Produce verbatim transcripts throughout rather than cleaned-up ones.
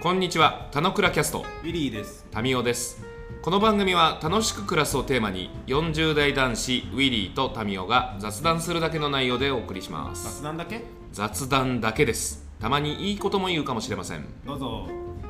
こんにちは、たのくらキャストウィリーです。 タミオです。この番組は楽しく暮らすをテーマによんじゅう代男子ウィリーとタミオが雑談するだけの内容でお送りします。 雑談だけ？ 雑談だけです。たまにいいことも言うかもしれません。 どうぞ。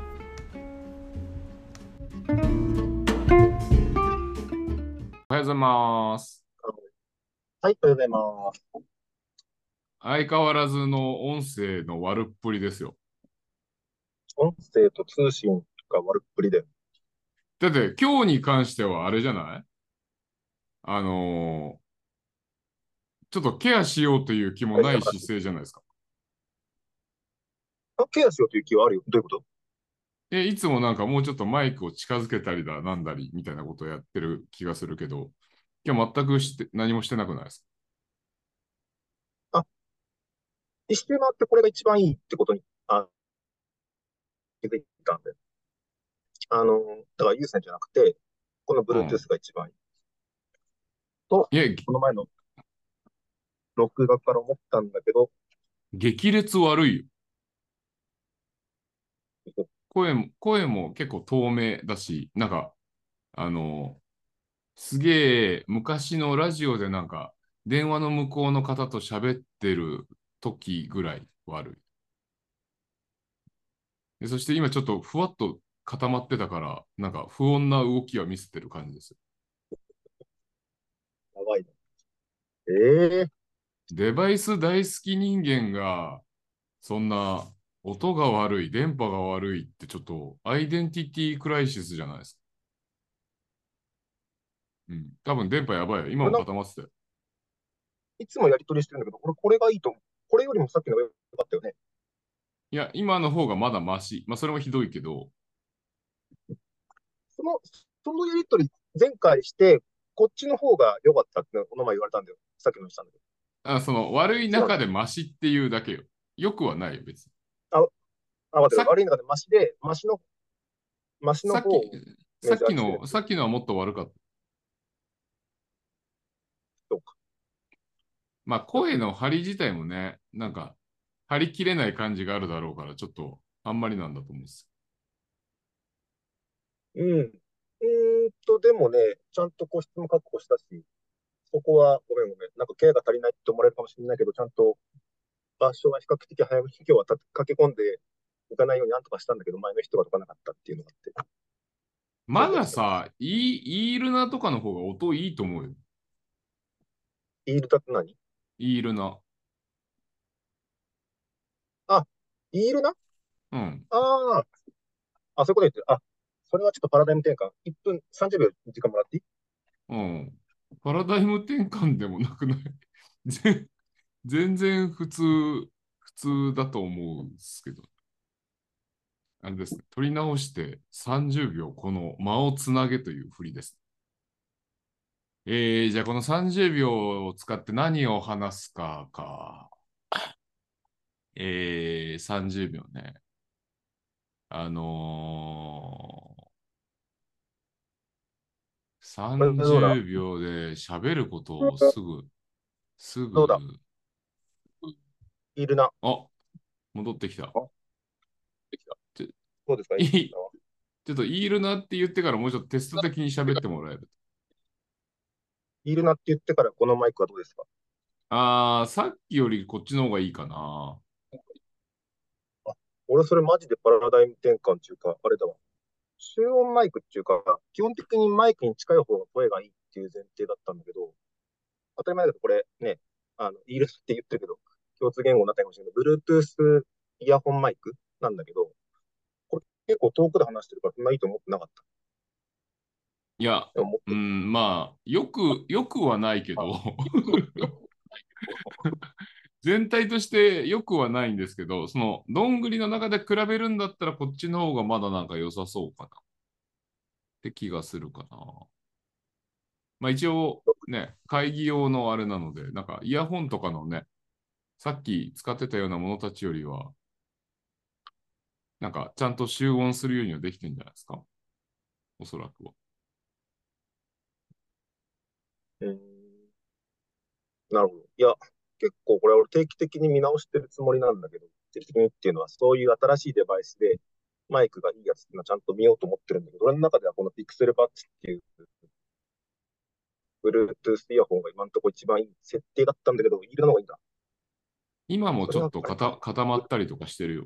おはようございます。 はい、おはようございます。 相変わらずの音声の悪っぷりですよ。 音声と通信が悪っぷりで。 だって今日に関してはあれじゃない？あのーちょっとケアしようという気もない姿勢じゃないですか。 あ、ケアしようという気はあるよ。どういうこと？ え、いつもなんかもうちょっとマイクを近づけたりだなんだりみたいなことをやってる気がするけど、今日全くして何もしてなくないですか？ あ、一周回ってこれが一番いいってことに、あ、気づいたんで。あの、だから有線じゃなくて、このうん。 Bluetooth が一番いい。と、 いや、 この前の録画から思ったんだけど、 激烈悪いよ。声も、声も結構透明だし、なんか、あの、すげえ昔のラジオでなんか、電話の向こうの方と喋ってる時ぐらい悪い。で、そして今ちょっとふわっと固まってたから、なんか不穏な動きは見せてる感じですよ。 やばいね。ええデバイス大好き人間が、そんな音が悪い、電波が悪いってちょっとアイデンティティクライシスじゃないですか。うん。多分電波やばいよ。今もこれなんか、 固まってたよ。 いつもやりとりしてるんだけど、俺これがいいと思う。これよりもさっきのが良かったよね。 いや、今の方がまだマシ。まあ、それもひどいけど、 その、そのやりとり前回して、こっちの方が良かったってこの前言われたんだよ。さっきのしたんだけど。 あ、その悪い違うの？ 中でマシっていうだけよ。よくはないよ、別に。 あ、あ、待って、 さ、 悪い中でマシで、マシの、マシのさっき、 方をメさっジャーにしてるきの、さっきのはもっと悪かった。 とか。 まあ、声の張り自体もね、なんか、張り切れない感じがあるだろうから、ちょっと、あんまりなんだと思うんです。 うん。うーんと、でもね、ちゃんと個室も確保したし、そこはごめんごめん。なんかケアが足りないって思われるかもしれないけど、ちゃんと場所は比較的早めに今日はた駆け込んでいかないようになんとかしたんだけど、前の人が解かなかったっていうのがあって、 ま改善してます。 ださ、イー、イールナとかの方が音いいと思うよ。 イールだって何？ イールナ。 あ、イールな。 うん。 ああ、あ、そういうこと言ってる。あ、それはちょっとパラダイム転換。いっぷんさんじゅうびょう時間もらっていい？ うん。パラダイム転換でもなくない？全全然普通、普通だと思うんですけど。あれですね。取り直してさんじゅうびょうこの間をつなげという振りです。えー、じゃあこのさんじゅうびょうを使って何を話すかか。えー、さんじゅうびょうね。あのー、 これどうだ？ さんじゅうびょうで喋ることをすぐ、すどうだ？ ぐ、 イールな。 あ、戻ってきた。 あ、 ちょ、 どうですか、イーいい、 ルなは？ ちょっといるなって言ってからもうちょっとテスト的に喋ってもらえる？ イールなって言ってからこのマイクはどうですか？ あー、さっきよりこっちの方がいいかな。 あ、俺それマジでパラダイム転換っていうか、あれだわ。集音マイクっていうか、基本的にマイクに近い方が声がいいっていう前提だったんだけど、当たり前だけどこれね、あの、イールって言ってるけど、共通言語になったかもしれないけど、Bluetooth イヤホンマイクなんだけど、これ結構遠くで話してるからそんないいと思ってなかった。 いや、 でも思ってる。 うん、まあ、よく、よくはないけあ、 ど、全体としてよくはないんですけど、その、どんぐりの中で比べるんだったらこっちの方がまだなんか良さそうかなって気がするかな。まあ一応ね、会議用のあれなので、なんかイヤホンとかのね、さっき使ってたようなものたちよりは、なんかちゃんと集音するようにはできてるんじゃないですか？おそらくは。 うん、なるほど。いや、結構これ俺定期的に見直してるつもりなんだけど、定期的にっていうのはそういう新しいデバイスでマイクがいいやつっていうのはちゃんと見ようと思ってるんだけど、俺の中ではこのピクセルバッツっていう Bluetooth イヤホンが今のところ一番いい設定だったんだけど、いるのがいいんだ。 今もちょっそれはあれかな。 と固固まったりとかしてるよ。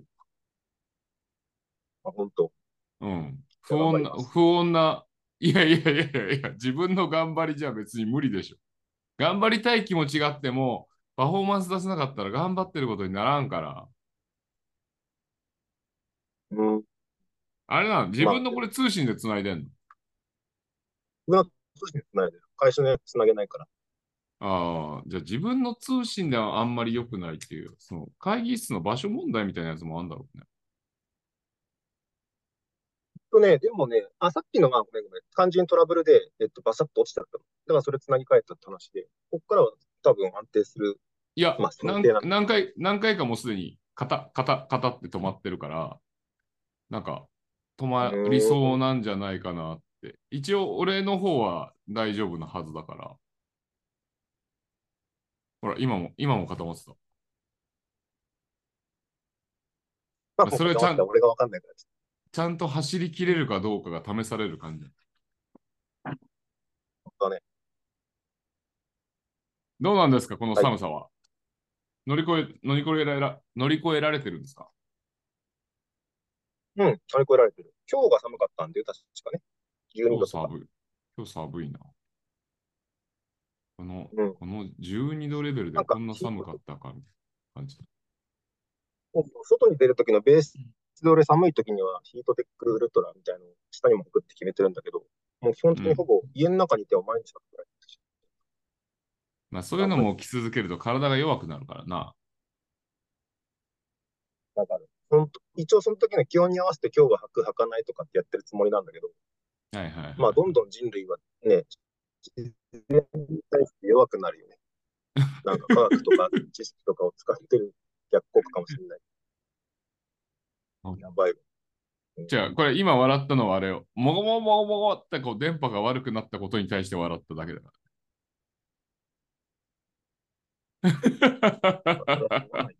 あ、本当。 うん。 じゃあ不穏な、 頑張ります。 不穏な、いやいやいやいやいや、自分の頑張りじゃ別に無理でしょ。頑張りたい気持ちがあっても、パフォーマンス出せなかったら頑張ってることにならんから。 うん。 あれなの、自まあ、 分のこれでも、 通信でつないでんの？ 自分は通信つないでる。会社のやつつなげないから。 ああ、じゃあ自分の通信ではあんまり良くないっていう、その会議室の場所問題みたいなやつもあるんだろうね。 とね、でもね、あ、さっきのが、ごめんごめん。肝心トラブルで、えっと、バサッと落ちちゃったの。だからそれつなぎ替えたって話で、ここからは多分安定する、 いや、 まあ、想何、 定なんだけど。 何回、何回かもうすでに、カタ、カタ、カタって止まってるから、なんか、止うまりーん。 そうなんじゃないかなって。一応、俺の方は大丈夫なはずだから。ほら、今も、今も固まってた。 まあ、 まあもう固まってた。 それちゃん、 俺がわかんないからです。 ちゃんと走り切れるかどうかが試される感じ。 本当はね。 どうなんですか、このはい。 寒さは。乗り越え、乗り越えられ、乗り越えられてるんですか？ うん。乗り越えられてる。今日が寒かったんで、確かね。じゅうにどとか。 今日寒い。今日寒いな。この、 うん。 このじゅうにどレベルでなんか、 こんな寒かヒートテッったかみたいな感じ。 ク外に出るときのベースで俺寒いときにはヒートテックウルトラみたいなのを下にも置くって決めてるんだけど、もう基本うん。 的にほぼ家の中にいても毎日だったらまあそういうあんまりのも着続けると体が弱くなるからな。 わかる。ほんと一応その時の気温に合わせて今日は履く履かないとかってやってるつもりなんだけど、 はいはいはいまあどはい。 んどん人類はね、自然に対して弱くなるよね。なんか科学とか知識とかを使ってる逆効果かもしれない。やばいわ。うん、 じゃあ、これ今笑ったのはあれよ。もごもごもごもごってこう電波が悪くなったことに対して笑っただけだかまあ、それはしょうがら。 ない。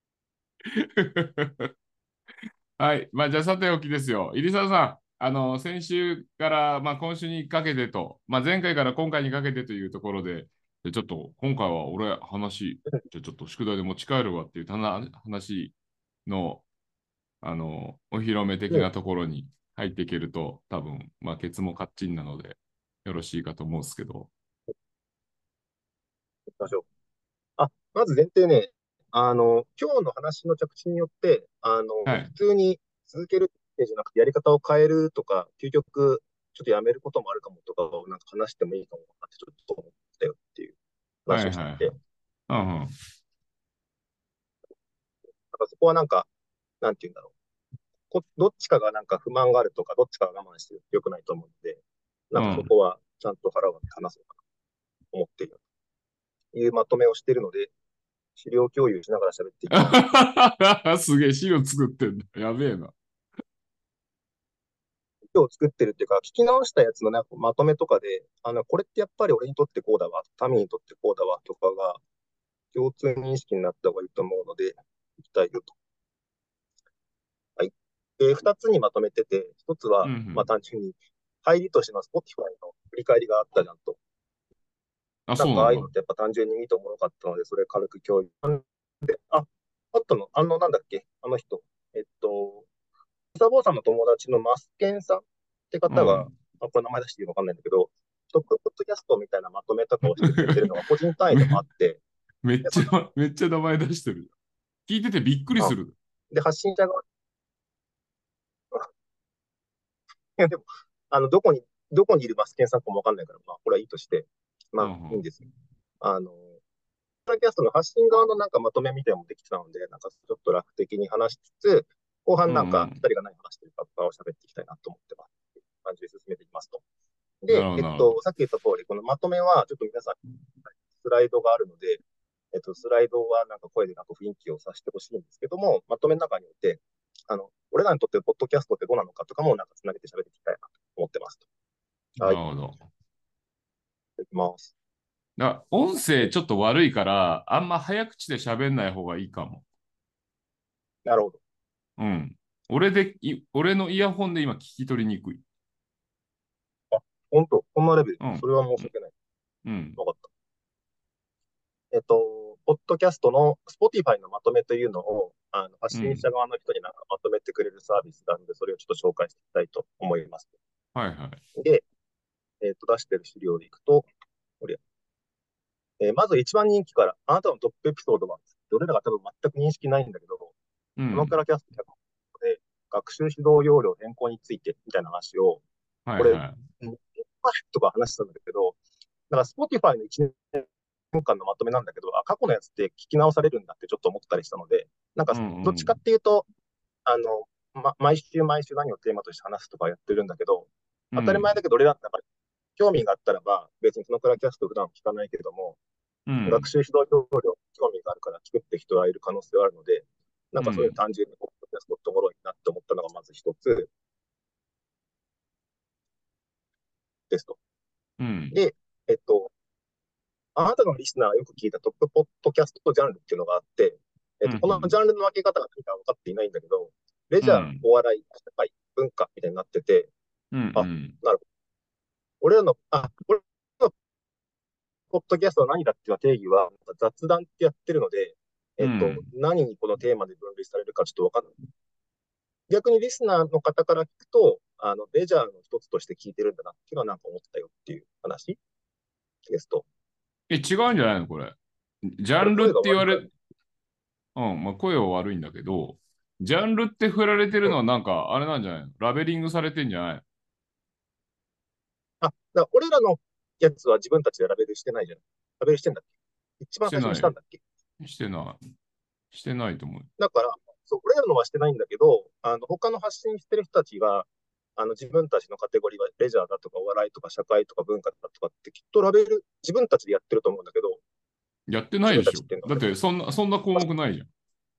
はい。まあ、じゃあ、さておきですよ。入澤さん、あの、先週から、まあ、今週にかけてと、まあ、前回から今回にかけてというところで、でちょっと、今回は俺、話、じゃあちょっと宿題で持ち帰るわっていうたな話の、あの、お披露目的うん、行なところに入っていけると、多分、まあ、ケツもカッチンなので、よろしいかと思うんですけど。 きましょう。あ、まず前提ね、あの、今日の話の着地によって、あの、 はい。 普通に続けるってじゃなくて、やり方を変えるとか、究極、ちょっとやめることもあるかもとかをなんか話してもいいかもなってちょっと思ったよっていうはい話をしたくて、 はいはい。うんうん。 なんかそこはなんか、なんて言うんだろう。こどっちかがなんか不満があるとか、どっちかが我慢してるって良くないと思うので、なんかそうん。 こはちゃんと腹を割って話そうかなと思っているというまとめをしているので、資料共有しながら喋っていきます。 すげえ、資料作ってんだ。やべえな。 今日作ってるっていうか、聞き直したやつのなんかまとめとかで、あの、これってやっぱり俺にとってこうだわ、タミにとってこうだわとかが共通認識になった方がいいと思うので、いきたいよと。はい。で、二つにまとめてて、一つは、まあうんうん。 単純に、入りとしての Spotify の振り返りがあったじゃんと。 あ、 なんそうなんだ。 かああいうのってやっぱ単純に見ておもろかったので、それ軽く共有。で、あ、あったの、あの、なんだっけ、あの人。えっと、サボーさんの友達のマスケンさんって方が、 うん。 あ、これ名前出していいのわかんないんだけど、トップポッドキャストみたいなまとめとかをしてくれてるのが個人単位でもあめ、 って、 めっで、まちゃ、めっちゃ名前出してる。聞いててびっくりあ、 する。 で、発信者側、いやでも、あの、どこに、どこにいるマスケンさんかもわかんないから、まあ、これはいいとして、まあ、いいんうんうん。 ですよ。あの、ポッドキャストの発信側のなんかまとめみたいなのもできてたので、なんかちょっと楽的に話しつつ、後半なんか、 うんうん。 二人が何話してるかとかを喋っていきたいなと思ってます。感じで進めていきますと。で、 なるほど、 えっと、 なるほど。 さっき言った通り、このまとめは、ちょっと皆さん、スライドがあるので、えっと、スライドはなんか声でなんか雰囲気をさせてほしいんですけども、まとめの中において、あの、俺らにとってポッドキャストってどうなのかとかもなんかつなげて喋っていきたいなと思ってますと。はい、いなるほど。 きます。 だ音声ちょっと悪いから、あんま早口で喋んない方がいいかも。 なるほど。 うん。 俺でい、俺のイヤホンで今聞き取りにくい。 あ、本当、こんなレベル。 うん。 それは申し訳ない。 うん。 わかった。えっと、ポッドキャストの Spotify のまとめというのを、あの、発信者うん。 側の人になんかまとめてくれるサービスなので、それをちょっと紹介していきたいと思います。 はいはい。 で、えっと、出してる資料でいくと、これ、えーまず一番人気から、あなたのトップエピソードは、俺らが多分全く認識ないんだけど、このクうん。 ラキャストひゃくで学習指導要領変更についてみたいな話を、これ、 はいはうんとか話したんだけど、だから Spotify のいちねんかんのまとめなんだけど、あ、過去のやつって聞き直されるんだってちょっと思ったりしたので、なんかい。うんうどっちかっん。 ていうと、あの、ま、毎週毎週何をテーマとして話すとかやってるんだけど、当たり前うん。 だけど俺らってやっぱり興味があったらば、別にそのクラキャスト普段聞かないけれども、 うん。 学習指導要領興味があるから聞くって人がいる可能性はあるので、なんかそういううん。 単純にポッドキャストおもろいなって思ったのがまず一つですと。 うん。 で、えっと、あなたのリスナーがよく聞いたトップポッドキャストジャンルっていうのがあって、えっと、このうん。 ジャンルの分け方が何か分かっていないんだけど、レジャー、 うん。 お笑い、社会、文化みたいになってて、 うん。うあ、 ん。 なるほど。俺らの、あ、俺らのポッドキャストは何だっていう定義は、雑談ってやってるので、えっと、 うん。 何にこのテーマで分類されるかちょっと分かんない。逆にリスナーの方から聞くと、あの、レジャーの一つとして聞いてるんだなっていうのはなんか思ったよっていう話ですと。 え、違うんじゃないのこれ。ジャンルっこれ声がて言われ、 悪いから、 うん、まあ、声は悪いんだけど、ジャンルって振られてるうん。 のはなんか、あれなんじゃないのラベリングされてんじゃないのあ、だから俺らのやつは自分たちでラベルしてないじゃん。ラベルしてんだっけ？一番最初にしてないよ。 したんだっけ？ してない。してないと思う。 だから、そう、俺らのはしてないんだけど、あの、他の発信してる人たちが、あの、自分たちのカテゴリーはレジャーだとか、お笑いとか、社会とか、文化だとかってきっとラベル、自分たちでやってると思うんだけど、 やってな自分たいでしょ。 ちっていうのはね、 だって、そんな、そんな項目ないじゃん。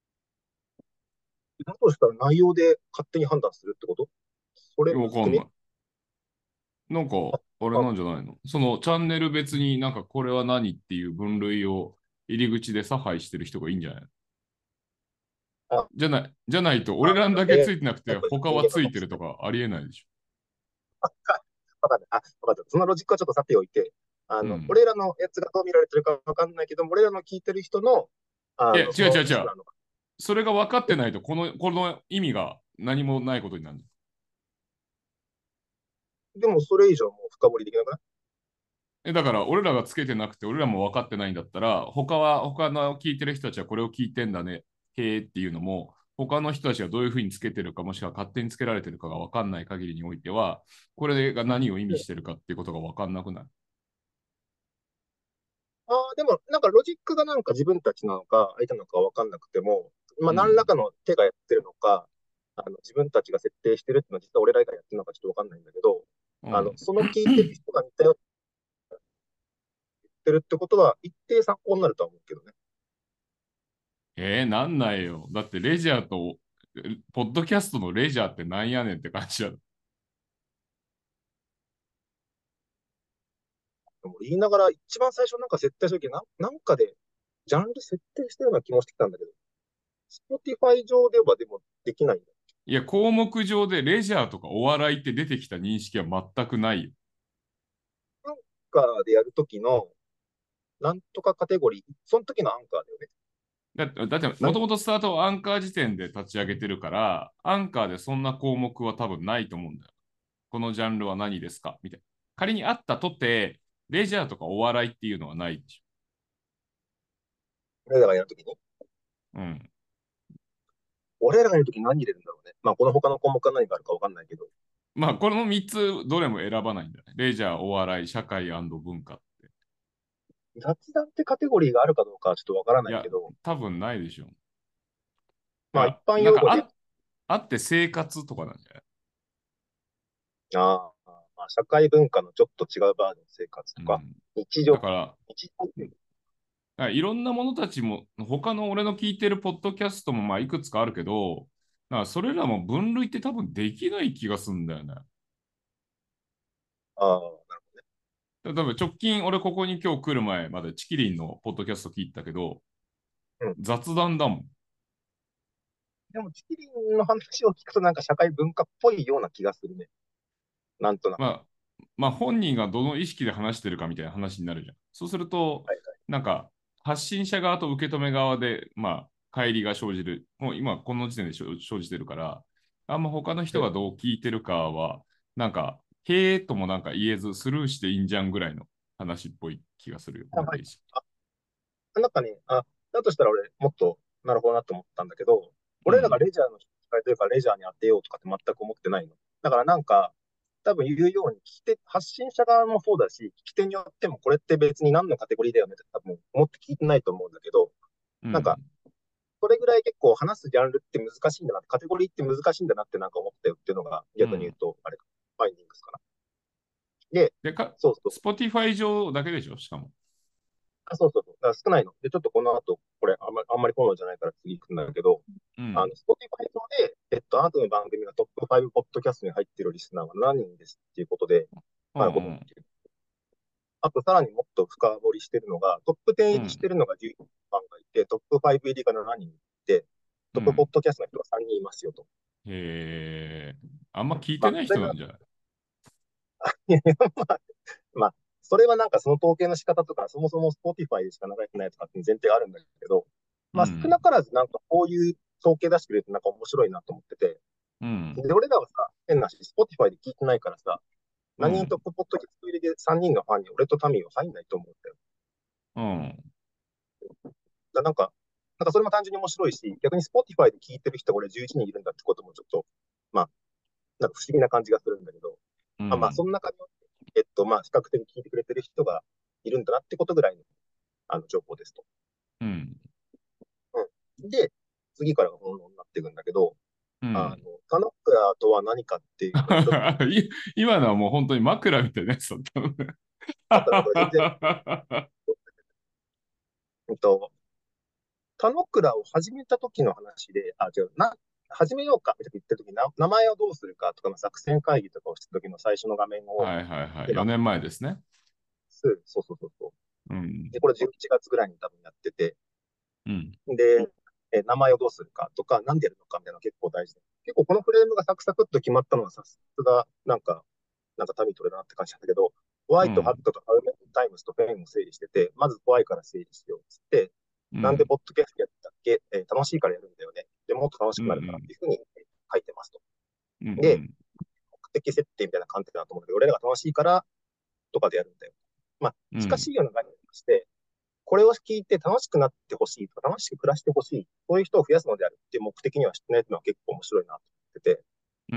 だとしたら内容で勝手に判断するってこと？それいやわむずくね？ かんない。なんか、 あ、 あれあ、 なんじゃないのそのチャンネル別になんかこれは何っていう分類を入り口で差配してる人がいいんじゃないのあ、 じゃない、じゃないと、俺あ、 らだけつエーアイいてなくて、 タイプ他は人間なのついてるとかもしれない。 かありえないでしあ、わかんない。あ、わかった。そのロジックはちょっとさておいて、あょ。うの、 ん。 俺らのやつがどう見られてるかわかんないけども、俺らの聞いてる人の、 いや、違あの、そう違う違う。 のリスナーの、 それが分かってえ、 ないと、この、この意味が何もないことになる。 でもそれ以上もう深掘りできなくない？ え、だから、俺らがつけてなくて、俺らも分かってないんだったら、他は、他の聞いてる人たちはこれを聞いてんだね、へーっていうのも、他の人たちがどういうふうにつけてるか、もしくは勝手につけられてるかが分かんない限りにおいては、これが何を意味してるかっていうことが分かんなくなる。 ああ、でも、なんかロジックがなんか自分たちなのか、相手なのかわかんなくても、まあ、何らうん。 かの手がやってるのか、あの、自分たちが設定してるっていうのは実は俺らがやってるのかちょっとわかんないんだけど、あの、 うん。 その聞いてる人が似たように言ってるってことは、一定参考になるとは思うけどね。 えー、なんないよ。だってレジャーと、ポッドキャストのレジャーってなんやねんって感じだ。 でも言いながら、一番最初なんか設定した時な、なんかで、ジャンル設定したような気もしてきたんだけど、Spotify 上ではでもできないんだ。 いや、項目上でレジャーとかお笑いって出てきた認識は全くないよ。 アンカーでやるときの、なんとかカテゴリー、その時のアンカーだよね。 だって、だってなんもともとスタートをアンカー時点で立ち上げてるから、アンカーでそんな項目は多分ないと思うんだよ。このジャンルは何ですかみたいな。仮にあったとて、レジャーとかお笑いっていうのはないでし俺らがやるときに。 ょ。うん。 俺らがやるとき何入れるんだろうね。まあ、この他の項目が何があるかわかんないけど。 まあ、このみっつどれも選ばないんだよね。レジャー、お笑い、社会文化って。 雑談ってカテゴリーがあるかどうかはちょっとわからいや、 ないけど、 多分ないでしょ。いまあ、一や、なんか般用語で、 あ、あって生活とかなんじゃないああ、まあ、社会文化のちょっと違うバージョンの生活とか、 うん。 日常、 だから、 日常っていういろんなものたちも、他の俺の聞いてるポッドキャストもまあいくつかあるけど、だからそれらも分類って多分できない気がするんだよね。 ああ、なる例えば直近俺ここに今日来る前までチキリンのポッドキャスト聞いたけど、 ほど。うん。 雑談だもん。 でも、チキリンの話を聞くとなんか社会文化っぽいような気がするね。なんとなく。 まあ、まあ本人がどの意識で話してるかみたいな話になるじゃん。そうすると、 はいはい。 なんか発信者側と受け止め側で、まあ、乖離が生じる。もう今この時点で生生じてるから、あんま他の人がうん。 どう聞いてるかは、なんか、へえともなんか言えずスルーしていいんじゃんぐらいの話っぽい気がするよ。 あ、はい。 なんか意識。 あ、なんかね、あ、だとしたら俺、もっと、なるほどなと思ったんだけど、俺らがうん。 レジャーの機会というか、レジャーに当てようとかって全く思ってないの。だからなんか、多分言うように、聞き手、発信者側もそうだし、聞き手によってもこれって別に何のカテゴリーだよねって多分思って聞いてないと思うんだけど、なんか、 うん。 それぐらい結構話すジャンルって難しいんだな、カテゴリーって難しいんだなってなんか思ったよっていうのがうん。 逆に言うと、あれか、ファインディングスかな。で、 で、か、 そうそう。 Spotify 上だけでしょしかも。 あ、そうそうそう。だから少ないの。で、ちょっとこの後、これあんまり、あんまり好みじゃないから次行くんだけど、あの、 うん。 Spotify 上で、えっと、あなたの番組がトップファイブポッドキャストに入っているリスナーは何人ですっていうことで、 うんなるほどっうん。 ていう。あと、さらにもっと深掘りしてるのが、トップテン入りしうん。 てるのがじゅういちファンがいて、トップファイブ入りがななにんいて、トップポッうん。 ドキャストの人がさんにんいますよと。 へえ。あんま聞いまあ、 てないそれが、 人なんじゃない？ まあ、まあ、それはなんかその統計の仕方とか、そもそも Spotify でしか流れてないとかっていう前提があるんだけど、まあ少なうん。 からずなんかこういう統計出してくれるとなんか面白いなと思ってて、 うん。 で、俺らはさ、変なし、Spotify で聞いてないからさ、何人とうん。 ポッドキャスト入りでさんにんのファンに俺とタミーは入んないと思うんだよ。 うん。 だなんか、なんかそれも単純に面白いし、逆に Spotify で聞いてる人が俺じゅういちにんいるんだってこともちょっと、まあ、なんか不思議な感じがするんだけど、あまあ、そうん。 の中に、えっと、まあ、比較的聞いてくれてる人がいるんだなってことぐらいの、あの情報ですと。 うん。 うん。で、次からが本論になっていくんだけど、あの、 うん。 田之倉とは何かっていうのをちょっと、 い今のはもう本当に枕みたいなやつだったのね。 だったらこれ全然、えっと、田之倉を始めた時の話で、あ、違う、な、始めようかって言ってる時にな、名前をどうするかとかの作戦会議とかをした時の最初の画面を、 はいはいはい。 で、まあ、 よねんまえですね。 そうそうそうそう。 うん。 で、これじゅういちがつぐらいに多分やってて、 うん。 で、え名前をどうするかとか、なんでやるのかみたいなのが結構大事で。結構このフレームがサクサクっと決まったのはさすが、なんか、なんか民取れだなって感じなんだけど、ホワイト、ハッうん。 トとハウメンタイムズとフェンを整理してて、まずホワイから整理しようっつって、なんでうん。 ポッドキャストやったっけ、えー楽しいからやるんだよね。でもっと楽しうん。 くなるからっていうふうに書いてますと。 うん。うで、 ん。 目的設定みたいな観点だと思うんだけど、俺らが楽しいからとかでやるんだよ。まあ、 うん。 近しいような概念として、これを聞いて楽しくなってほしいとか、楽しく暮らしてほしい、そういう人を増やすのであるっていう目的にはしてないっていうのは結構面白いなと思ってて、 うん。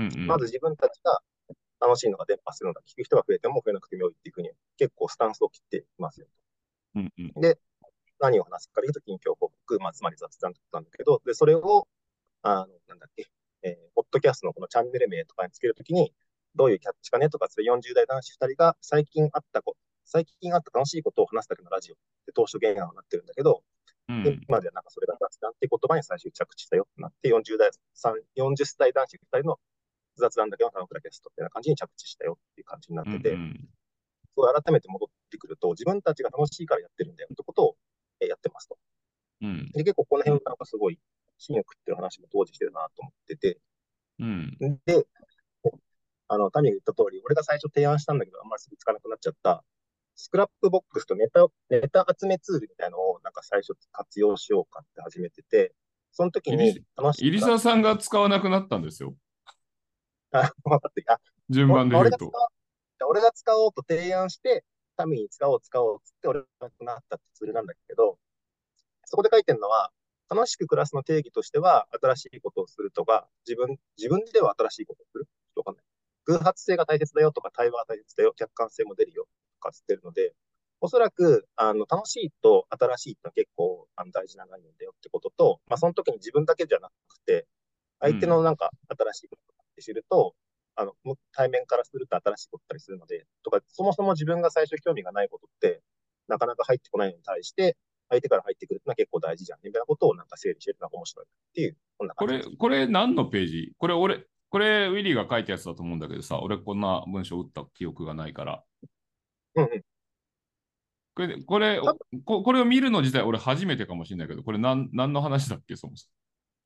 まず自分たちが楽しいのが伝播するのだ、聞く人が増えても増えなくても良いっていうふうに結構スタンスを切っていますよ。 うん。うん。 で、何を話すかというと近況報告、まあ、つまり雑談だったんだけど、で、それを、あの、なんだっけ、えー、ポッドキャストのこのチャンネル名とかにつけるときに、どういうキャッチかねとか、それよんじゅう代男子ふたりが最近あったこ、最近あった楽しいことを話すだけのラジオって当初原案になってるんだけど、 うん。 今ではなんかそれが雑談って言葉に最終着地したよってなって、よんじゅう代、よんじゅっさい男子ふたりの雑談だけの田中キャストっていうような感じに着地したよっていう感じになっうん。うてて、 ん。 それ改めて戻ってくると、自分たちが楽しいからやってるんだよってことをやってますと。 うん。 で、結構この辺なんかすごい、芯を食ってる話も当時してるなと思ってて、 うん。 で、あの、タミが言った通り、俺が最初提案したんだけど、あんまりすぐつかなくなっちゃった、スクラップボックスとネタ、ネタ集めツールみたいなのをなんか最初活用しようかって始めてて、その時に入楽しいから、 澤さんが使わなくなったんですよ。 あ、分かって、あ、 順番でおまあ、 言うと。 俺が使おう、俺が使おうと提案して、タミに使おう使おうっつって俺がなくなったってツールなんだけど、そこで書いてるのは、楽しく暮らすの定義としては、新しいことをするとか、自分、自分では新しいことをするとかね。偶発性が大切だよとか、対話が大切だよ、客観性も出るよとかつってるので、おそらく、あの、楽しいと新しいってのは結構あの大事な概念だよってことと、まあ、その時に自分だけじゃなくて、相手のうん。 なんか新しいことって知ると、あの、対面からすると新しいことだったりするので、とか、そもそも自分が最初興味がないことって、なかなか入ってこないのに対して、相手から入ってくるってのは結構大事じゃん、みたいなことをなんか整理してるのが面白いっていう、こんな感これ、 じです。 これ何のページ？これ俺、これウィリーが書いたやつだと思うんだけどさ、俺こんな文章打った記憶がないから。 うんうん。 これ、これ、ここれを見るの自体俺初めてかもしれないけど、これ何、何の話だっけ、そもそ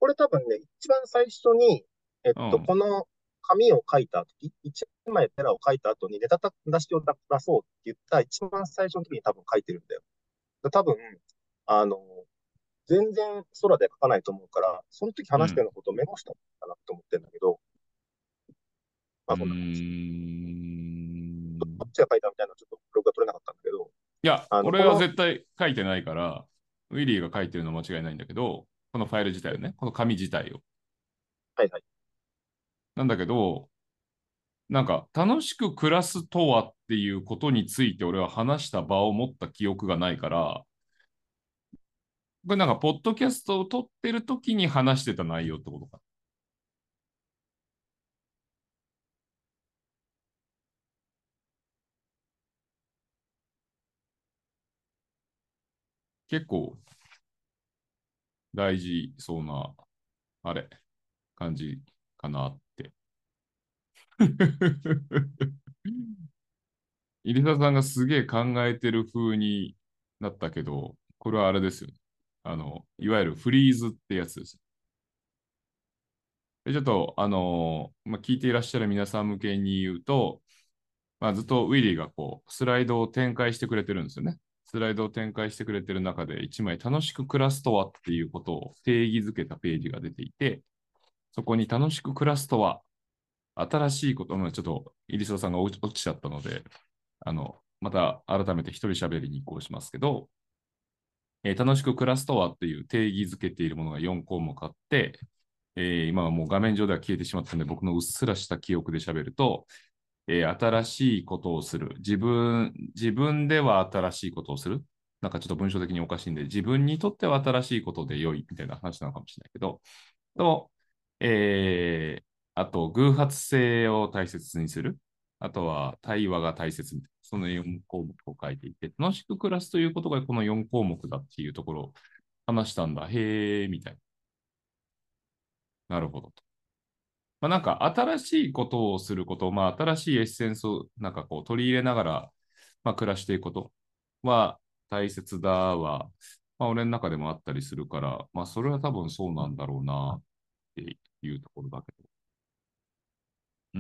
これ多分ね、一番最初に、えっと、 うん。 この紙を書いた時、一枚ペラを書いた後にネタ出しを出そうって言った一番最初の時に多分書いてるんだよ。多分、あの、全然空で書かないと思うから、その時うん。 話したようなことをメモしたのかなと思ってるんだけど、 うーまあそんな感じ。どっん。 ちが書いたみたいなちょっとブログが取れなかったんだけど、 いや、 あの、この、 俺は絶対書いてないから、ウィリーが書いてるのは間違いないんだけど、このファイル自体をね、この紙自体を。 はいはい。 なんだけど、なんか楽しく暮らすとはっていうことについて俺は話した場を持った記憶がないから、これなんかポッドキャストを撮ってる時に話してた内容ってことか。結構大事そうな、あれ、感じかなって。入澤さんがすげえ考えてる風になったけど、これはあれですよね。あの、いわゆるフリーズってやつです。で、ちょっと、あのーまあ、聞いていらっしゃる皆さん向けに言うと、まあ、ずっとウィリーがこう、スライドを展開してくれてるんですよね。スライドを展開してくれてる中で、一枚楽しく暮らすとはっていうことを定義づけたページが出ていて、そこに楽しく暮らすとは、新しいこと、まあ、ちょっと、入澤さんが落ちちゃったので、あの、また改めて一人喋りに移行しますけど、えー楽しく暮らすとはっていう定義づけているものがよん項目あって、えー今はもう画面上では消えてしまったので、僕のうっすらした記憶で喋ると、えー新しいことをする。自分、自分では新しいことをする。なんかちょっと文章的におかしいんで、自分にとっては新しいことで良いみたいな話なのかもしれないけど、と、えーあと、偶発性を大切にする。あとは、対話が大切みたいな。そのよん項目を書いていて、楽しく暮らすということがこのよん項目だっていうところを話したんだ。へー、みたいな。なるほどと。まあ、なんか、新しいことをすること、まあ、新しいエッセンスをなんかこう取り入れながら、まあ、暮らしていくことは大切だは、まあ、俺の中でもあったりするから、まあ、それは多分そうなんだろうなっていうところだけど。うん、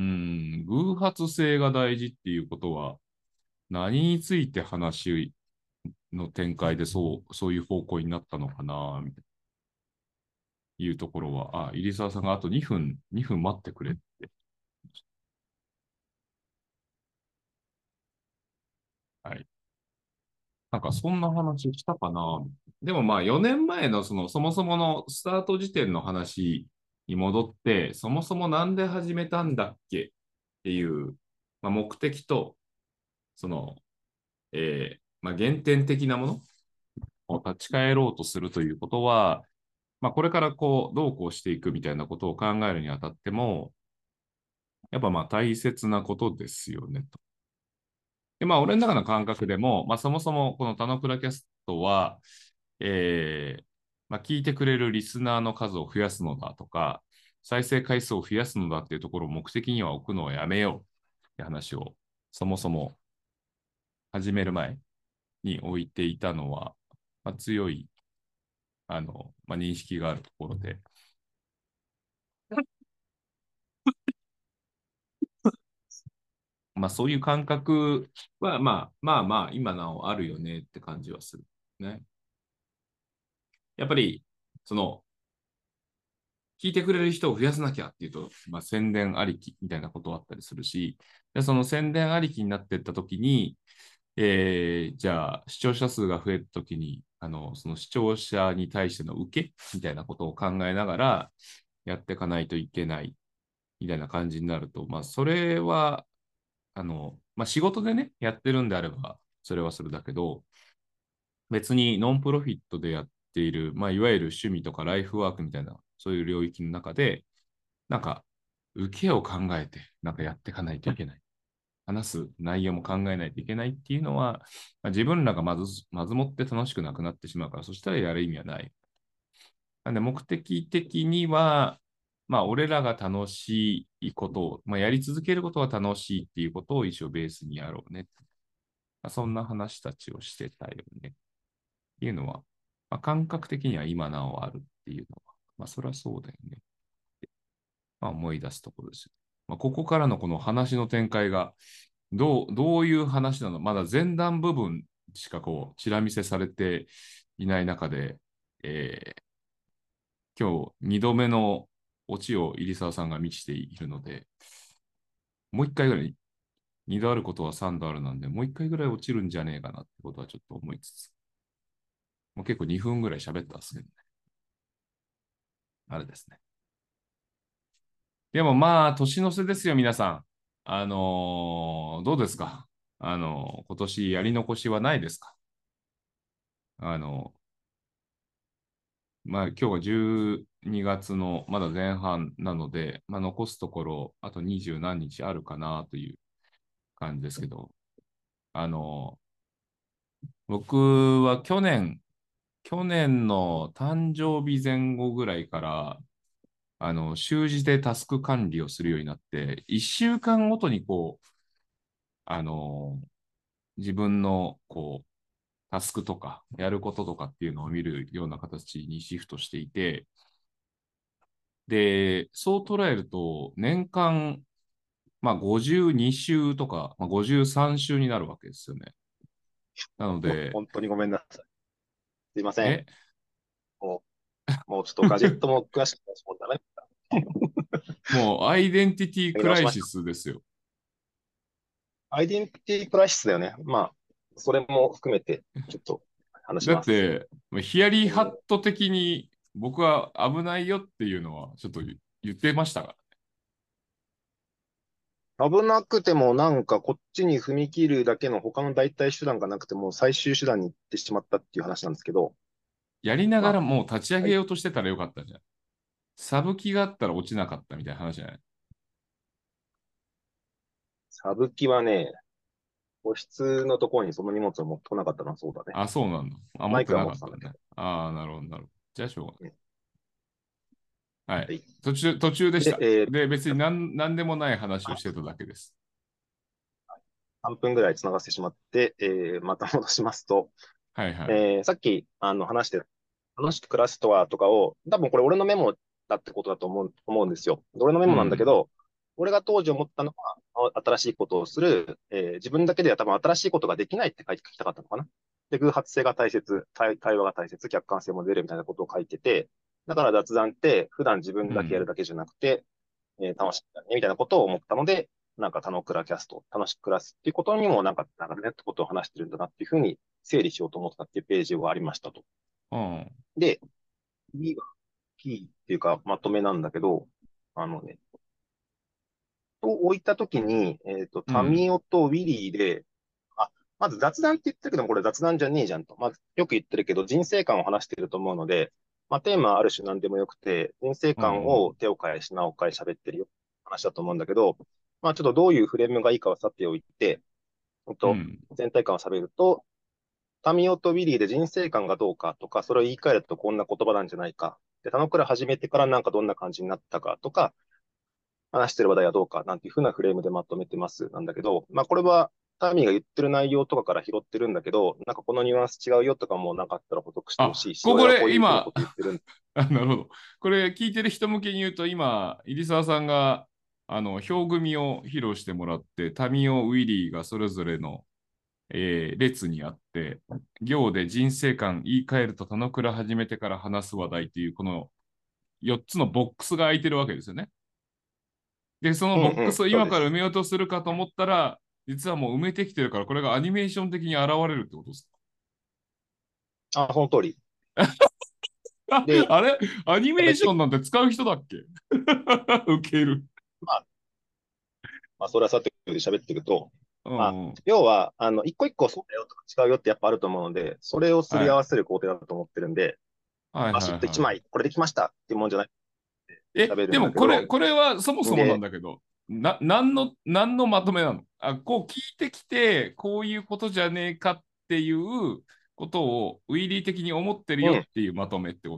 偶発性が大事っていうことは、何について話の展開でそう、そういう方向になったのかな、みたいないうところは、あ、入澤さんがあとにふん、にふん待ってくれって。はい。なんかそんな話したかな。でもまあよねんまえのそのそもそものスタート時点の話に戻って、そもそもなんで始めたんだっけっていう、まあ、目的と、その、えーまあ、原点的なものを立ち返ろうとするということは、まあ、これからこう、どうこうしていくみたいなことを考えるにあたっても、やっぱまあ大切なことですよねと。で、まあ、俺の中の感覚でも、まあ、そもそもこの田野倉キャストは、えーまあ、聞いてくれるリスナーの数を増やすのだとか、再生回数を増やすのだっていうところを目的には置くのをやめようって話を、そもそも始める前に置いていたのは、まあ、強いあの、まあ、認識があるところで、まあ、そういう感覚は、まあまあまあ、今なおあるよねって感じはする。ね。やっぱり、その、聞いてくれる人を増やさなきゃっていうと、まあ、宣伝ありきみたいなことあったりするし、でその宣伝ありきになっていったときに、えーじゃあ視聴者数が増えたときに、あの、その視聴者に対しての受けみたいなことを考えながらやっていかないといけないみたいな感じになると、まあ、それは、あの、まあ、仕事でね、やってるんであれば、それはするだけど、別にノンプロフィットでやっている、まあ、いわゆる趣味とかライフワークみたいな、そういう領域の中で、なんか、受けを考えて、なんかやっていかないといけない。話す内容も考えないといけないっていうのは、まあ、自分らがまず、まずもって楽しくなくなってしまうから、そしたらやる意味はない。なんで、目的的には、まあ、俺らが楽しいことを、まあ、やり続けることが楽しいっていうことを一応ベースにやろうね。まあ、そんな話たちをしてたよね。っていうのは、まあ、感覚的には今なおあるっていうのは、 まあ、そりゃそうだよね。まあ、思い出すところですよ。まあ、ここからのこの話の展開が、どう、どういう話なのまだ前段部分しかこう、チラ見せされていない中で、えー今日にどめのオチを入澤さんが満ちているので、もう一回ぐらい、にどあることはさんどあるなんで、もう一回ぐらい落ちるんじゃねえかなってことはちょっと思いつつ、もう結構にふんぐらい喋ったんですけどね。あれですね。でもまあ、年の瀬ですよ、皆さん。あのーどうですかあのー今年やり残しはないですか？あのーまあ、今日はじゅうにがつのまだ前半なので、まあ、残すところ、あと二十何日あるかなという感じですけど、あのー僕は去年、去年の誕生日前後ぐらいから、あの、習字でタスク管理をするようになって、いっしゅうかんごとにこう、あのー自分のこう、タスクとか、やることとかっていうのを見るような形にシフトしていて、で、そう捉えると、年間、まあ、ごじゅうに週とか、まあ、ごじゅうさん週になるわけですよね。なので、 本当にごめんなさい。すいません。 えもう、もうちょっとガジェットも詳しく話もんだね。 もうアイデンティティやり直しました。 クライシスですよ。 アイデンティティクライシスだよね。まあ、それも含めて、ちょっと話しだっます。 て、ヒヤリーハッえト的に僕は危ないよっていうのはちょっと言ってましたが。 ー危なくてもなんかこっちに踏み切るだけの他の代替手段がなくても最終手段に行ってしまったっていう話なんですけど、 やりなまあ、 がらもう立ち上はい。 げようとしてたらよかったじゃん。サブ機があったら落ちなかったみたいな話じゃない？ サブ機はね、個室のところにその荷物を持ってこなかったのはそうだね。 あ、そうなんだ。あ、持マイクはってな持ってたんだけど。 かったね。ああ、なるほど、なるほど。じゃあしょうがうんない。はい。 はい。 途中、途中でしで、 た。 えー、 で、別に何、何でもない話をしてただけです。 さんぷんぐらい繋がせてしまって、えー、また戻しますと、 はいはい。 えー、さっき、あの、話してる、楽しく暮らすとはとかを、多分これ俺のメモだってことだと思う、思うんですよ。俺のメモなんだけうん。 ど、俺が当時思ったのは、あ新しいことをする、えー自分だけでは多分新しいことができないって書いて書きたかったのかな。で、偶発性が大切、対、対話が大切、客観性も出るみたいなことを書いてて、だから雑談って普段自分だけやるうん。 だけじゃなくて、えー楽しくね、みたいなことを思ったので、なんか、田野倉キャスト、楽しく暮らすっていうことにも、なんか、なんかね、ってことを話してるんだなっていうふうに整理しようと思ったっていうページがありましたと。 うん。 で、次がキーっていうか、まとめなんだけど、あのね、と置いたときに、えっと、タミうん。 オとウィリーで、あ、まず雑談って言ってるけども、これ雑談じゃねえじゃんと。まず、よく言ってるけど、人生観を話してると思うので、まあ、テーマはある種何でもよくて、人生う観をん。 手を変え、品を変え喋ってるよ話だと思うんだけど、まあ、ちょっとどういうフレームがいいかはさておいて、えっと、 うん。 全体感を喋ると、タミオとウィリーで人生観がどうかとか、それを言い換えるとこんな言葉なんじゃないか。で、田野倉始めてからなんかどんな感じになったかとか、話してる話題はどうかなんていうふうなフレームでまとめてますなんだけど、まあこれはタミーが言ってる内容とかから拾ってるんだけど、なんかこのニュアンス違うよとかもなかったら補足してほあ、 しいし、 ここ俺はこういうふうなこで今、 と言ってるんだ。 あ、なるほど。これ聞いてる人向けに言うと、今、入澤さんが、あの、表組を披露してもらって、タミオ、ウィリーがそれぞれの、えー列にあって、行で人生観言い換えると田之倉始めてから話す話題っていう、このよっつのボックスが空いてるわけですよね。で、そのうんボックスうん、 を今から埋そうです。 めようとするかと思ったら、実はもう埋めてきてるから、これがアニメーション的に現れるってことですあ、その通り。 か？あ、 で、 あれアニメーショ喋って、 ンなんて使う人だっけ？ウケる。 まあ、まあ、それはさておいて喋っていくと、まあ、 うん。 要は、あの、一個一個そうだよとか違うよってやっぱあると思うので、それをすり合わはい。 せる工程だと思ってるんで、 はいバシッと一はいはい。 枚、これできましたっていうもんじゃないえ、 喋るでもこれ、 んだけど、 これはそもそもなんで、 だけど、な、なんの、なんのまとめなの？あ、こう聞いてきて、こういうことじゃねえかっていうことをウィリー的に思ってるうん。 よっていうまとめってこと？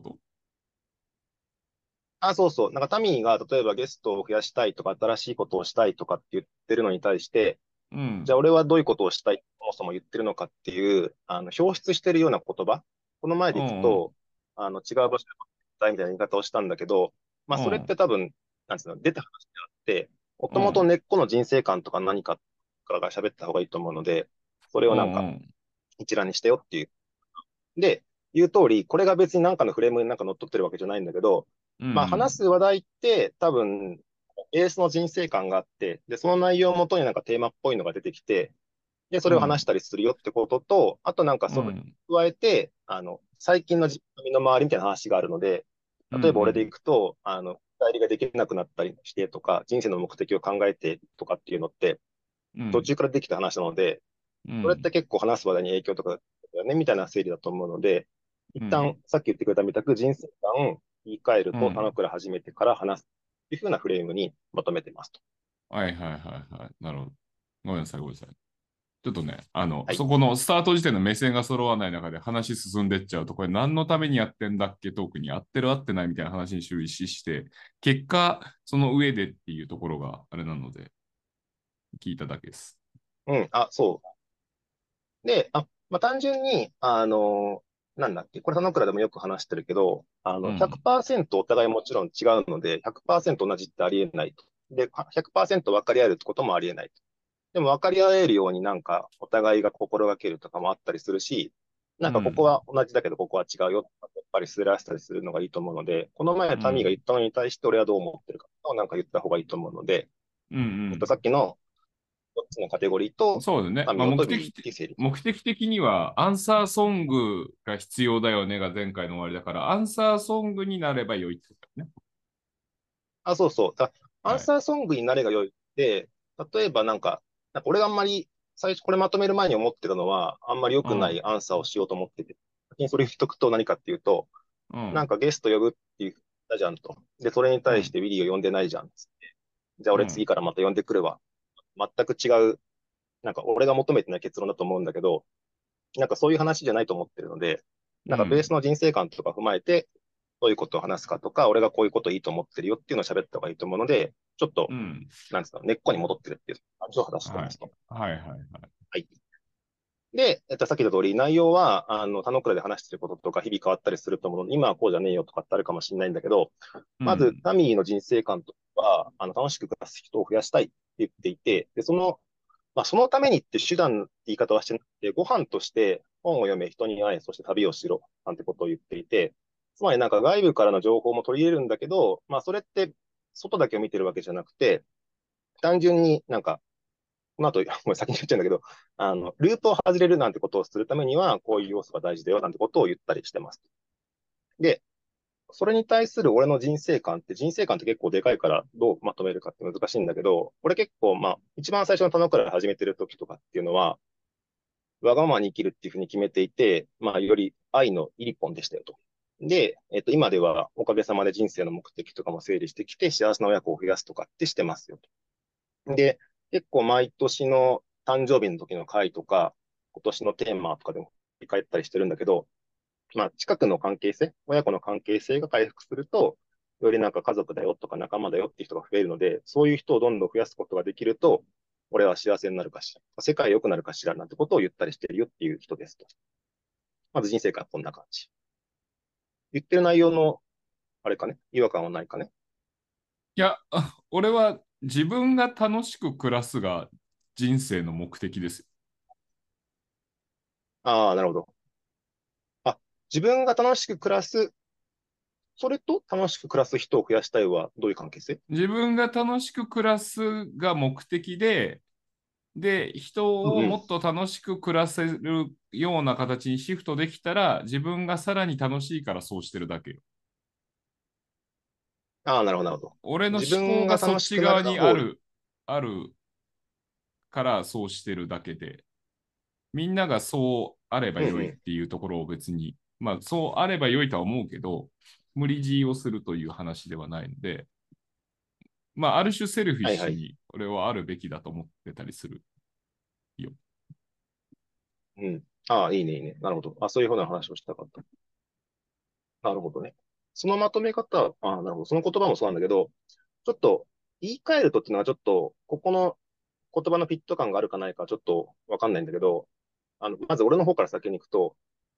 あ、そうそう。なんかタミーが例えばゲストを増やしたいとか、新しいことをしたいとかって言ってるのに対して、 うん。 じゃあ俺はどういうことをしたい、そもそも言ってるのかっていう、あの、表出してるような言葉。この前でいくうんうん。 と、あの、違う場所でたいみたいな言い方をしたんだけど、まあそれっうん、 て多分、なんつうの、出た話であって、もともとうん、 根っこの人生観とか何かから喋った方がいいと思うので、それうん、 をなんかうん、 一覧にしてよっていう。で、言う通り、これが別に何かのフレームになんか乗っ取ってるわけじゃないんだけど、 うん、 まあ話す話題って多分、ベースの人生観があって、で、その内容をもとになんかテーマっぽいのが出てきて、で、それを話しうん、 たりするよってことと、あとなんかそれにうん、 加えて、あの、最近の自分の身の回りみたいな話があるので、 うん、 例えば俺でいうん、 くと、あの、代理ができなくなったりしてとか、人生の目的を考えてとかっていうのって、 うん、 途中からできた話なので、それってうん、 結構話す話題に影響とかだよね、みたいな整理だと思うので、一旦さっき言ってくれたみたく人生観言い換えると、田之うん。 倉初めてから話すっていう風なフレームにまとめてますと。 はいはいはいはい。なるほど。ごめんなさい、ごめんなさい。ちょっとね、あの、 はい。 そこのスタート時点の目線が揃わない中で話進んでっちゃうと、これ何のためにやってんだっけトークに合ってる合ってないみたいな話に終始して、結果、その上でっていうところがあれなので、聞いただけです。 うん、あ、そう。で、あ、まあ、単純に、あの、なんだっけ、これ田之倉でもよく話してるけど、あの、 うん。 ひゃくパーセントお互いもちろん違うので、ひゃくパーセント同じってありえないと。で、ひゃくパーセント分かり合えるってこともありえないと。でも分かり合えるようになんかお互いが心がけるとかもあったりするし、なんかここうん。 は同じだけどここは違うよとか、やっぱりすらしたりするのがいいと思うので、この前タミーが言うん。 ったのに対して俺はどう思ってるかをなんか言った方がいいと思うので、 うん。 えっと、さっきのよっつのカテゴリーうん。 と、 そうだね。まあ、 タミオとビリーっ目的て、 ていう整理。 目的的には、アンサーソングが必要だよねが前回の終わりだから、アンサーソングになれば良いってことだね。 あ、そうそう。だアンはい。 サーソングになれが良いって、例えばなんか、なんか俺があんまり最初これまとめる前に思ってたのは、あんまり良くないうん。 アンサーをしようと思ってて、先にそれ言っとくと何かっていうと、 うん。 なんかゲスト呼ぶって言ったじゃんと。で、それにうん。 対してウィリーを呼んでないじゃん。じゃあ俺次うん。 からまた呼んでくるわ。全く違う、なんか俺が求めてない結論だと思うんだけど、なんかそういう話じゃないと思ってるので、なんかベースうん。 の人生観とか踏まえて、どういうことを話すかとか、俺がこういうこといいと思ってるよっていうのを喋った方がいいと思うので、ちょっと、 うん。 なんですか、根っこに戻ってるっていう感じを話してはい。 ますと。 はいはいはい。 はい。で、えっと、さっき言った通り、内容は、あの、他のクラで話してることとか、日々変わったりすると思うので、今はこうじゃねえよとかってあるかもしれないんだけど、まず、 うん。 タミーの人生観とかは、あの、楽しく暮らす人を増やしたいって言っていて、で、その、まあ、そのためにって手段って言い方はしてなくて、ご飯として本を読め、人に会え、そして旅をしろ、なんてことを言っていて、つまりなんか外部からの情報も取り入れるんだけど、まあ、それって外だけを見てるわけじゃなくて、単純になんかこの後、もう先に言っちゃうんだけど、あの、ループを外れるなんてことをするためには、こういう要素が大事だよなんてことを言ったりしてます。で、それに対する俺の人生観って、人生観って結構でかいからどうまとめるかって難しいんだけど、俺結構、まあ、一番最初の田野から始めてる時とかっていうのは、わがままに生きるっていうふうに決めていて、まあ、より愛の一本でしたよと。で、えっと、今ではおかげさまで人生の目的とかも整理してきて、幸せな親子を増やすとかってしてますよと。で、結構毎年の誕生日の時の会とか、今年のテーマとかでも振り返ったりしてるんだけど、まあ、近くの関係性、親子の関係性が回復すると、よりなんか家族だよとか仲間だよっていう人が増えるので、そういう人をどんどん増やすことができると、俺は幸せになるかしら、世界良くなるかしらなんてことを言ったりしてるよっていう人ですと。まず人生観こんな感じ。言ってる内容の、あれかね、違和感はないかね。 いや、あ俺は自分が楽しく暮らすが人生の目的ですよ。 ああ、なるほど。あ、自分が楽しく暮らす、それと楽しく暮らす人を増やしたいはどういう関係性？ 自分が楽しく暮らすが目的で、で、人をうんうん。 もっと楽しく暮らせるような形にシフトできたら、自分がさらに楽しいからそうしてるだけよ。 ああ、なるほど、なるほど。 俺の思自分考がそっが楽しくなち側るが多い。 にある、あるからそうしてるだけで、みんながそうあればうんうん。 良いっていうところを別に、まあそうあれば良いとは思うけど、無理強いをするという話ではないので、まあある種セルフィッはいはい。 シュに俺はあるべきだと思ってたりするよ。 うん。ああ、いいね、いいね。なるほど。あ、そういうふうな話をしたかった。なるほどね。そのまとめ方、ああ、なるほど。その言葉もそうなんだけど、ちょっと言い換えるとっていうのはちょっと、ここの言葉のフィット感があるかないかちょっとわかんないんだけど、あの、まず俺の方から先に行くと、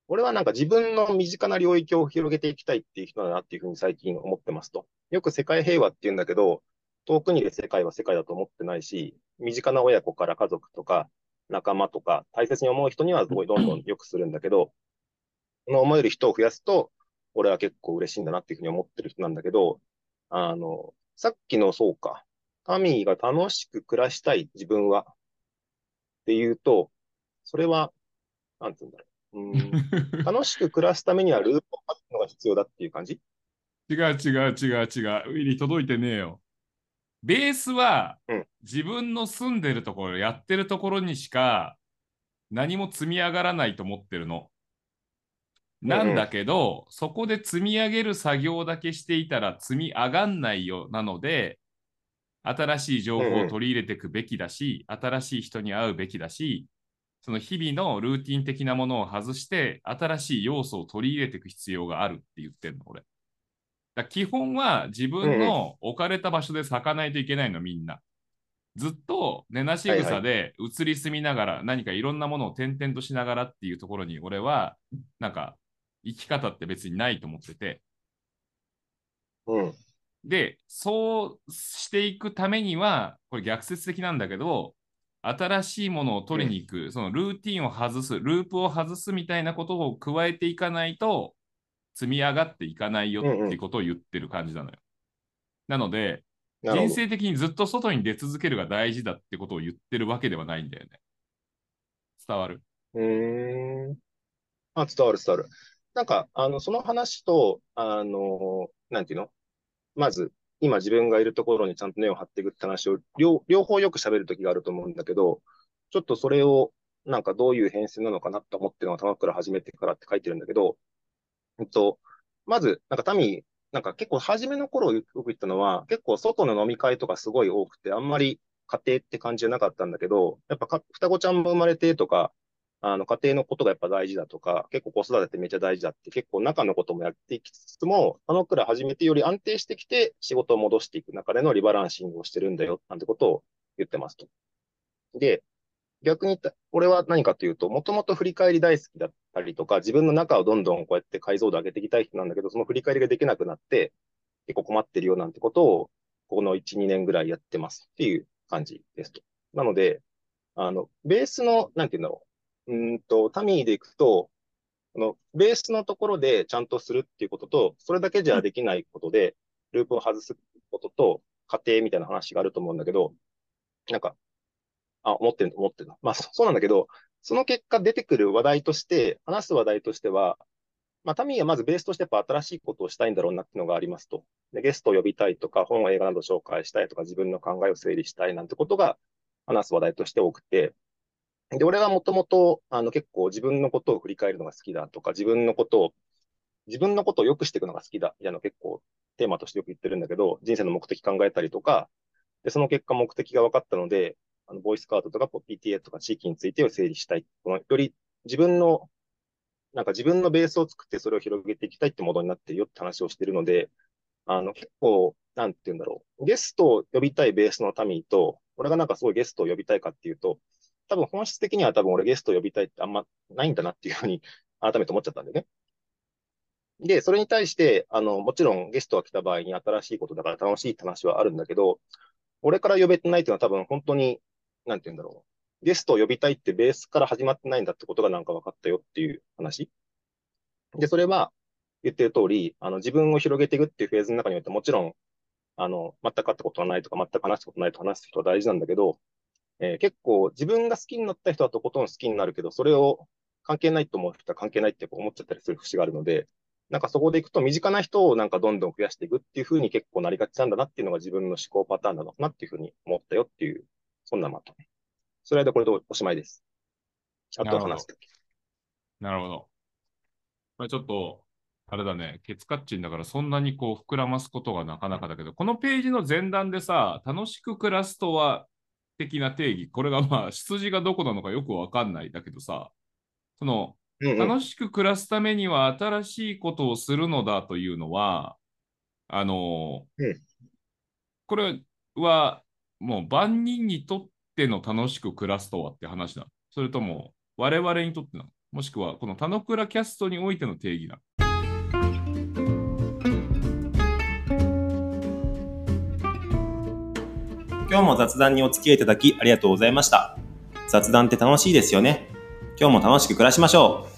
俺はなんか自分の身近な領域を広げていきたいっていう人だなっていうふうに最近思ってますと。よく世界平和って言うんだけど、遠くにいる世界は世界だと思ってないし、身近な親子から家族とか仲間とか大切に思う人にはすごいどんどん良くするんだけど、その思える人を増やすと、俺は結構嬉しいんだなっていうふうに思ってる人なんだけど、あの、さっきのそうか、タミーが楽しく暮らしたい自分はっていうと、それは、なんて言うんだろう。うーん、楽しく暮らすためにはループを書くのが必要だっていう感じ。 違う違う違う違う。ウィリー届いてねえよ。ベースはうん、 自分の住んでるところ、やってるところにしか何も積み上がらないと思ってるの。 うん、 なんだうん、 けど、そこで積み上げる作業だけしていたら積み上がんないよ。なので、新しい情うん、 報をうん、 取り入れていくべきだし、新しい人に会うべきだし、その日々のルーティン的なものを外して、新しい要素を取り入れていく必要があるって言ってんの、俺。だ基本は自うん、うん。 分の置かれた場所で咲かないといけないの、みんな。ずっと根なしはいはい。 草で移り住みながら、何かいろんなものを転々としながらっていうところに、俺は、なんか、生き方って別にないと思ってて、 うん、 で、そうしていくためには、これ逆説的なんだけど、新しいものをうん、 取りに行く、そのルーティンを外す、ループを外すみたいなことを加えていかないと、積み上がっていかないよっうん、うん。 ていうことを言ってる感じなのよ。なので、 なるほど。 人生的にずっと外に出続けるが大事だってことを言ってるわけではないんだよね。伝わる？ うーん。あ、伝わる伝わる。なんか、あの、その話と、あの、なんていうのまず、今自分がいるところにちゃんと根を張っていくって話を、両、両方よく喋るときがあると思うんだけど、ちょっとそれを、なんかどういう変遷なのかなと思ってるのが玉倉始めてからって書いてるんだけど、えっと、まず、なんかタミー、なんか結構初めの頃よく言ったのは、結構外の飲み会とかすごい多くて、あんまり家庭って感じじゃなかったんだけど、やっぱか双子ちゃんも生まれてとか、あの家庭のことがやっぱ大事だとか、結構子育てってめっちゃ大事だって、結構中のこともやっていきつつも、あのくらい始めてより安定してきて仕事を戻していく中でのリバランシングをしてるんだよ、なんてことを言ってますと。で、逆に言った、俺は何かというと、もともと振り返り大好きだったりとか、自分の中をどんどんこうやって解像度上げていきたい人なんだけど、その振り返りができなくなって、結構困ってるよなんてことを、このいち、にねんぐらいやってますっていう感じですと。なので、あの、ベースの、なんていうんだろう。うーんと、タミーでいくと、このベースのところでちゃんとするっていうことと、それだけじゃできないことで、ループを外すことと、過程みたいな話があると思うんだけど、なんか、あ、思ってる思ってるまあ、そそうなんだけど、その結果出てくる話題として、話す話題としては、まあ、タミーはまずベースとしてやっぱ新しいことをしたいんだろうなっていうのがありますと。で、ゲストを呼びたいとか、本、映画など紹介したいとか、自分の考えを整理したいなんてことが話す話題として多くて、で、俺はもともと、あの、結構自分のことを振り返るのが好きだとか、自分のことを、自分のことを良くしていくのが好きだ、みたいなの結構テーマとしてよく言ってるんだけど、人生の目的考えたりとか、で、その結果目的が分かったので、あの、ボイスカードとか ピーティーエー とか地域についてを整理したい。このより自分の、なんか自分のベースを作ってそれを広げていきたいってモードになってるよって話をしてるので、あの、結構、なんて言うんだろう。ゲストを呼びたいベースのタミーと、俺がなんかすごいゲストを呼びたいかっていうと、多分本質的には多分俺ゲストを呼びたいってあんまないんだなっていうふうに改めて思っちゃったんでね。で、それに対して、あの、もちろんゲストが来た場合に新しいことだから楽しいって話はあるんだけど、俺から呼べてないっていうのは多分本当に、なんて言うんだろう。ゲストを呼びたいってベースから始まってないんだってことがなんか分かったよっていう話。で、それは言ってる通り、あの、自分を広げていくっていうフェーズの中においてもちろん、あの、全く会ったことがないとか、全く話したことないと話す人は大事なんだけど、えー結構自分が好きになった人はとことん好きになるけど、それを関係ないと思う人は関係ないって思っちゃったりする節があるので、なんかそこでいくと身近な人をなんかどんどん増やしていくっていうふうに結構なりがちなんだなっていうのが自分の思考パターンなのかなっていうふうに思ったよっていう、そんなまとめ。それでこれでおしまいです。あとなるほど。 は話すだけ。 なるほど。これちょっと、あれだね、ケツカッチンだからそんなにこう膨らますことがなかなかだけど、このページの前段でさ、楽しく暮らすとは的な定義、これがまあ、出自がどこなのかよくわかんないだけどさ、その、 うんうん。 楽しく暮らすためには新しいことをするのだというのは、あの、 うん。 これはもう万人にとっての楽しく暮らすとはって話だ。それとも我々にとってなの？ もしくはこの田之倉キャストにおいての定義だ。 今日も雑談にお付き合いいただきありがとうございました。雑談って楽しいですよね。今日も楽しく暮らしましょう。